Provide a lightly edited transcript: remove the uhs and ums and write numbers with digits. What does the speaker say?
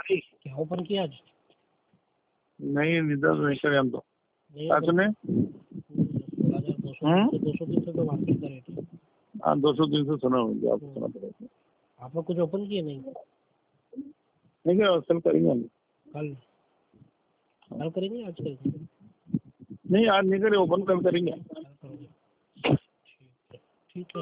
क्या ओपन किया आज? नहीं, निधर नहीं करे हम तो। आज में 200 तो मार्केट का रेट है। हाँ, 200-300 सुना होगा, आपको सुना पड़ेगा। आप लोग कुछ ओपन किए नहीं? नहीं क्या कल करेंगे हम? कल करेंगे आज करेंगे? नहीं, आज नहीं करे, ओपन कल करेंगे।